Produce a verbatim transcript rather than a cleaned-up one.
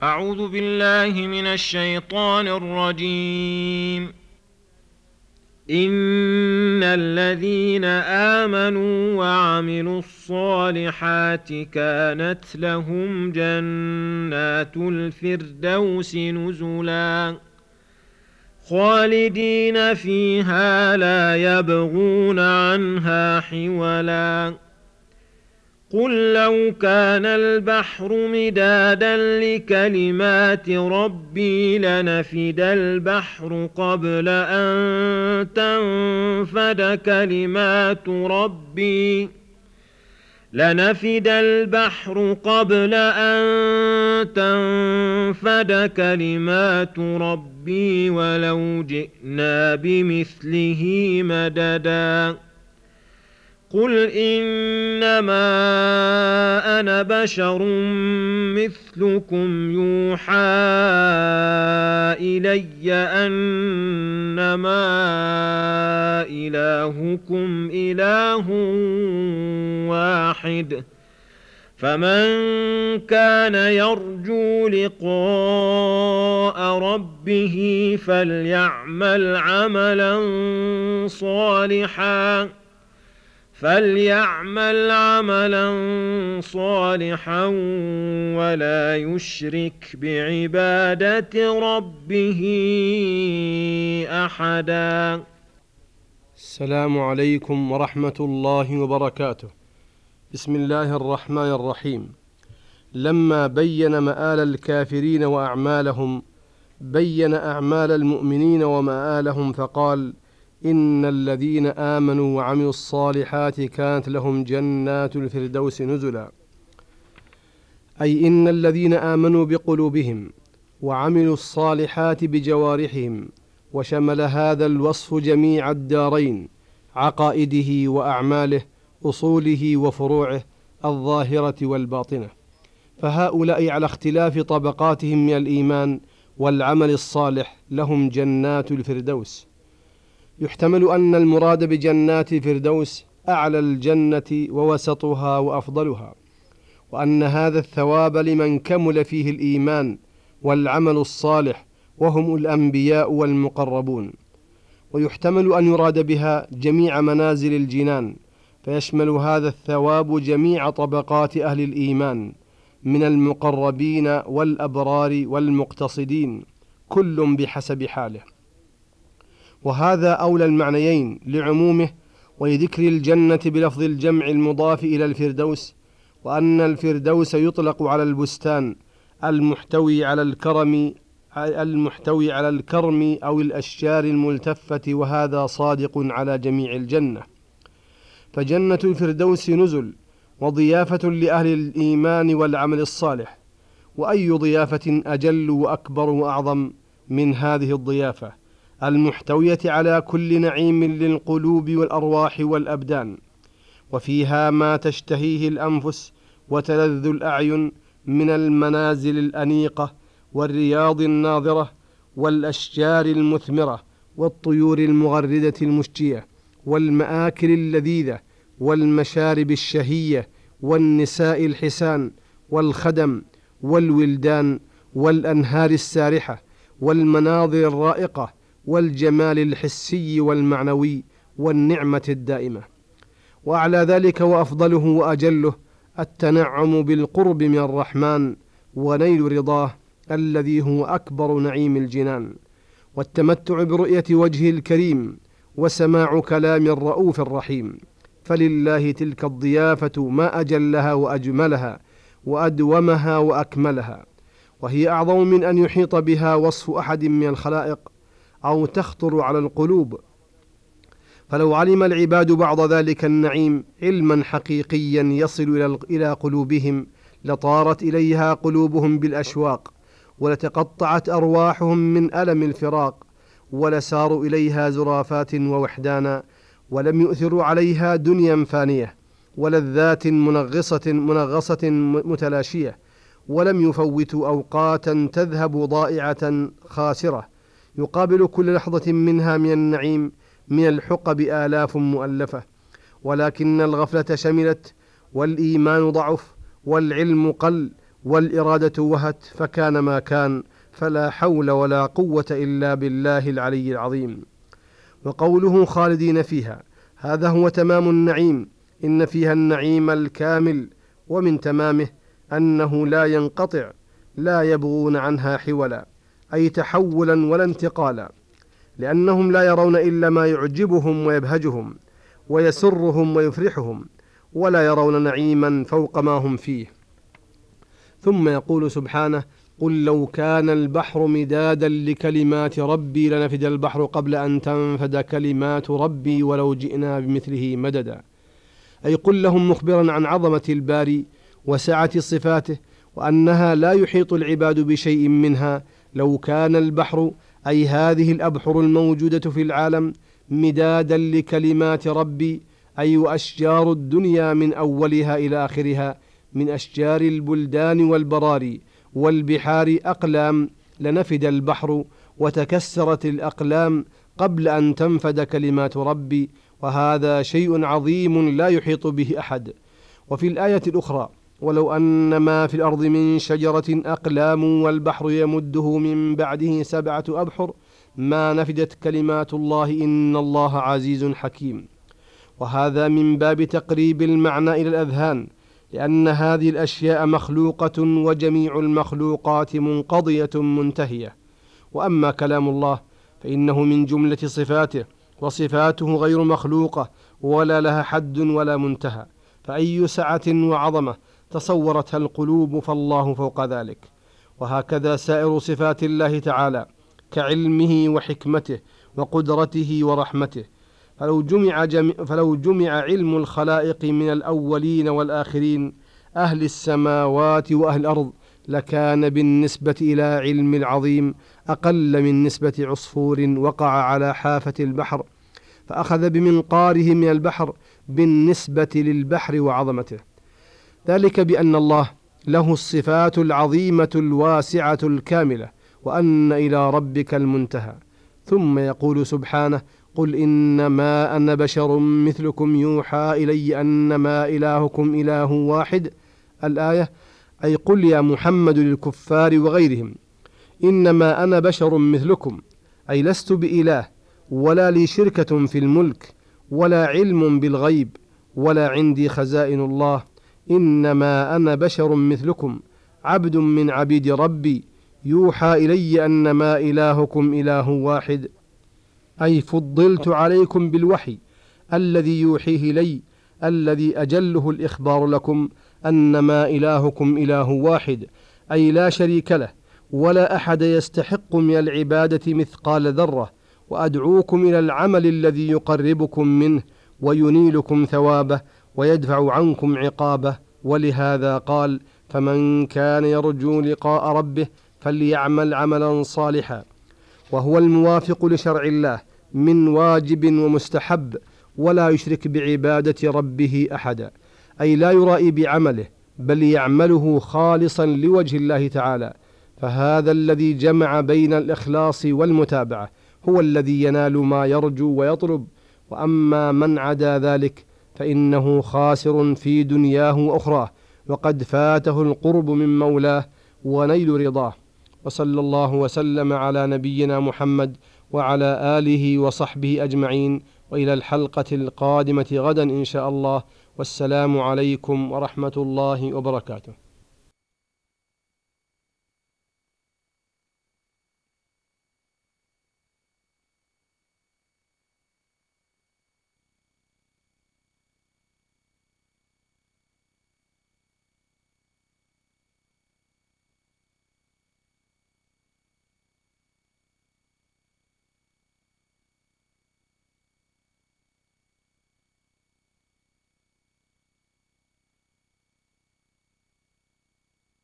أعوذ بالله من الشيطان الرجيم. إن الذين آمنوا وعملوا الصالحات كانت لهم جنات الفردوس نزلا خالدين فيها لا يبغون عنها حولا. قل لو كان البحر مدادا لكلمات ربي لنفد البحر قبل أن تنفد كلمات ربي لنفد البحر قبل أن تنفد كلمات ربي ولو جئنا بمثله مددا. قل إنما أنا بشر مثلكم يوحى إلي أنما إلهكم إله واحد، فمن كان يرجو لقاء ربه فليعمل عملا صالحا فليعمل عملا صالحا ولا يشرك بعبادة ربه أحدا. السلام عليكم ورحمة الله وبركاته. بسم الله الرحمن الرحيم. لما بين مآل الكافرين وأعمالهم بين أعمال المؤمنين ومآلهم فقال: إن الذين آمنوا وعملوا الصالحات كانت لهم جنات الفردوس نزلا، أي إن الذين آمنوا بقلوبهم وعملوا الصالحات بجوارحهم، وشمل هذا الوصف جميع الدارين: عقائده وأعماله، أصوله وفروعه، الظاهرة والباطنة. فهؤلاء على اختلاف طبقاتهم من الإيمان والعمل الصالح لهم جنات الفردوس. يحتمل أن المراد بجنات الفردوس أعلى الجنة ووسطها وأفضلها، وأن هذا الثواب لمن كمل فيه الإيمان والعمل الصالح وهم الأنبياء والمقربون. ويحتمل أن يراد بها جميع منازل الجنان، فيشمل هذا الثواب جميع طبقات أهل الإيمان من المقربين والأبرار والمقتصدين، كل بحسب حاله. وهذا أولى المعنيين لعمومه ولذكر الجنة بلفظ الجمع المضاف إلى الفردوس، وأن الفردوس يطلق على البستان المحتوي على الكرم المحتوي على الكرم أو الأشجار الملتفة، وهذا صادق على جميع الجنة. فجنة الفردوس نزل وضيافة لأهل الإيمان والعمل الصالح، وأي ضيافة أجل وأكبر وأعظم من هذه الضيافة المحتوية على كل نعيم للقلوب والأرواح والأبدان، وفيها ما تشتهيه الأنفس وتلذ الأعين من المنازل الأنيقة والرياض الناظرة والأشجار المثمرة والطيور المغردة المشجية والمآكل اللذيذة والمشارب الشهية والنساء الحسان والخدم والولدان والأنهار السارحة والمناظر الرائقة والجمال الحسي والمعنوي والنعمة الدائمة. وأعلى ذلك وأفضله وأجله التنعم بالقرب من الرحمن ونيل رضاه الذي هو أكبر نعيم الجنان، والتمتع برؤية وجهه الكريم وسماع كلام الرؤوف الرحيم. فلله تلك الضيافة ما أجلها وأجملها وأدومها وأكملها، وهي أعظم من أن يحيط بها وصف أحد من الخلائق أو تخطر على القلوب. فلو علم العباد بعض ذلك النعيم علما حقيقيا يصل إلى قلوبهم لطارت إليها قلوبهم بالأشواق، ولتقطعت أرواحهم من ألم الفراق، ولساروا إليها زرافات ووحدانا، ولم يؤثروا عليها دنيا فانية ولذات منغصة منغصة متلاشية، ولم يفوتوا أوقاتا تذهب ضائعة خاسرة يقابل كل لحظة منها من النعيم من الحقب آلاف مؤلفة. ولكن الغفلة شملت، والإيمان ضعف، والعلم قل، والإرادة وهت فكان ما كان، فلا حول ولا قوة إلا بالله العلي العظيم. وقوله خالدين فيها، هذا هو تمام النعيم، إن فيها النعيم الكامل، ومن تمامه أنه لا ينقطع، لا يبغون عنها حولا، أي تحولا ولا انتقالا، لأنهم لا يرون إلا ما يعجبهم ويبهجهم ويسرهم ويفرحهم، ولا يرون نعيما فوق ما هم فيه. ثم يقول سبحانه: قل لو كان البحر مدادا لكلمات ربي لنفد البحر قبل أن تنفد كلمات ربي ولو جئنا بمثله مددا. أي قل لهم مخبرا عن عظمة الباري وسعة صفاته، وأنها لا يحيط العباد بشيء منها. لو كان البحر، أي هذه الأبحر الموجودة في العالم، مدادا لكلمات ربي، أي وأشجار الدنيا من أولها إلى آخرها، من أشجار البلدان والبراري والبحار أقلام، لنفد البحر وتكسرت الأقلام قبل أن تنفد كلمات ربي، وهذا شيء عظيم لا يحيط به أحد. وفي الآية الأخرى: ولو أن ما في الأرض من شجرة أقلام والبحر يمده من بعده سبعة أبحر ما نفدت كلمات الله إن الله عزيز حكيم. وهذا من باب تقريب المعنى إلى الأذهان، لأن هذه الأشياء مخلوقة، وجميع المخلوقات منقضية منتهية. وأما كلام الله فإنه من جملة صفاته، وصفاته غير مخلوقة ولا لها حد ولا منتهى، فأي سعة وعظمة تصورتها القلوب فالله فوق ذلك. وهكذا سائر صفات الله تعالى كعلمه وحكمته وقدرته ورحمته. فلو جمع, جمع فلو جمع علم الخلائق من الأولين والآخرين، أهل السماوات وأهل الأرض، لكان بالنسبة إلى علم العظيم أقل من نسبة عصفور وقع على حافة البحر فأخذ بمنقاره من البحر بالنسبة للبحر وعظمته. ذلك بأن الله له الصفات العظيمة الواسعة الكاملة، وأن إلى ربك المنتهى. ثم يقول سبحانه: قل إنما أنا بشر مثلكم يوحى إلي أنما إلهكم إله واحد. الآية: أي قل يا محمد للكفار وغيرهم: إنما أنا بشر مثلكم، أي لست بإله، ولا لي شركة في الملك، ولا علم بالغيب، ولا عندي خزائن الله. إنما أنا بشر مثلكم، عبد من عبيد ربي، يوحى إلي أنما إلهكم إله واحد، أي فضلت عليكم بالوحي الذي يوحيه لي، الذي أجله الإخبار لكم أنما إلهكم إله واحد، أي لا شريك له، ولا أحد يستحق من العبادة مثقال ذرة، وأدعوكم إلى العمل الذي يقربكم منه وينيلكم ثوابه ويدفع عنكم عقابه. ولهذا قال: فمن كان يرجو لقاء ربه فليعمل عملا صالحا، وهو الموافق لشرع الله من واجب ومستحب، ولا يشرك بعبادة ربه أحدا، أي لا يرائي بعمله، بل يعمله خالصا لوجه الله تعالى. فهذا الذي جمع بين الإخلاص والمتابعة هو الذي ينال ما يرجو ويطلب. وأما من عدا ذلك فإنه خاسر في دنياه وأخراه، وقد فاته القرب من مولاه ونيل رضاه. وصلى الله وسلم على نبينا محمد وعلى آله وصحبه أجمعين، وإلى الحلقة القادمة غدا إن شاء الله، والسلام عليكم ورحمة الله وبركاته.